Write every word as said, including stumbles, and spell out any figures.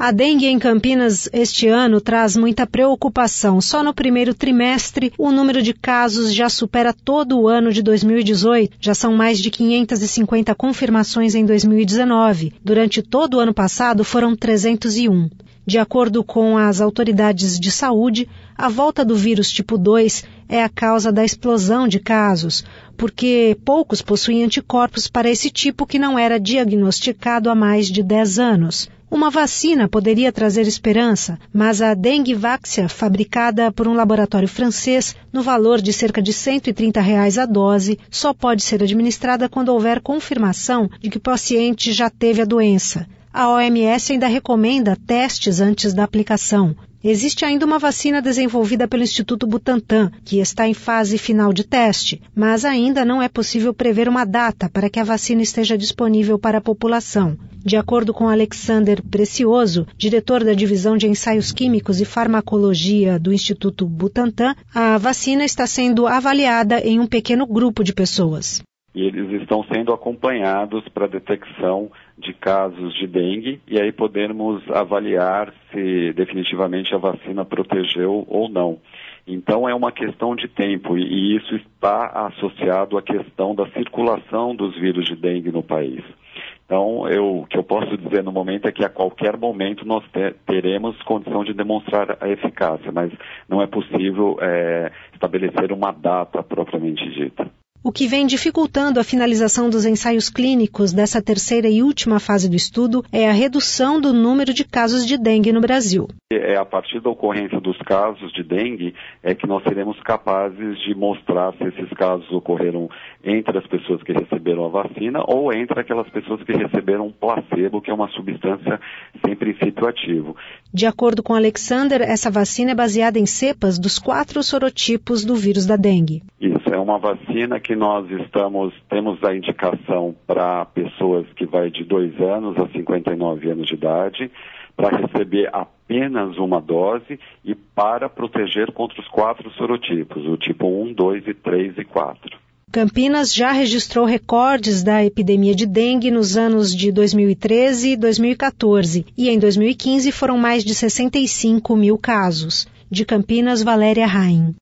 A dengue em Campinas este ano traz muita preocupação. Só no primeiro trimestre, o número de casos já supera todo o ano de dois mil e dezoito. Já são mais de quinhentas e cinquenta confirmações em dois mil e dezenove. Durante todo o ano passado, foram trezentos e um. De acordo com as autoridades de saúde, a volta do vírus tipo dois é a causa da explosão de casos, porque poucos possuem anticorpos para esse tipo que não era diagnosticado há mais de dez anos. Uma vacina poderia trazer esperança, mas a Dengvaxia, fabricada por um laboratório francês, no valor de cerca de cento e trinta reais a dose, só pode ser administrada quando houver confirmação de que o paciente já teve a doença. A O M S ainda recomenda testes antes da aplicação. Existe ainda uma vacina desenvolvida pelo Instituto Butantan, que está em fase final de teste, mas ainda não é possível prever uma data para que a vacina esteja disponível para a população. De acordo com Alexander Precioso, diretor da Divisão de Ensaios Químicos e Farmacologia do Instituto Butantan, a vacina está sendo avaliada em um pequeno grupo de pessoas. E eles estão sendo acompanhados para detecção de casos de dengue e aí podermos avaliar se definitivamente a vacina protegeu ou não. Então é uma questão de tempo e isso está associado à questão da circulação dos vírus de dengue no país. Então, eu, o que eu posso dizer no momento é que a qualquer momento nós te, teremos condição de demonstrar a eficácia, mas não é possível é, estabelecer uma data propriamente dita. O que vem dificultando a finalização dos ensaios clínicos dessa terceira e última fase do estudo é a redução do número de casos de dengue no Brasil. É a partir da ocorrência dos casos de dengue é que nós seremos capazes de mostrar se esses casos ocorreram entre as pessoas que receberam a vacina ou entre aquelas pessoas que receberam um placebo, que é uma substância sem princípio ativo. De acordo com Alexander, essa vacina é baseada em cepas dos quatro sorotipos do vírus da dengue. Isso, é uma vacina que nós estamos, temos a indicação para pessoas que vai de dois anos a cinquenta e nove anos de idade, para receber apenas uma dose e para proteger contra os quatro sorotipos, o tipo um, dois, três e quatro. Campinas já registrou recordes da epidemia de dengue nos anos de dois mil e treze e dois mil e quatorze e em dois mil e quinze foram mais de sessenta e cinco mil casos. De Campinas, Valéria Raim.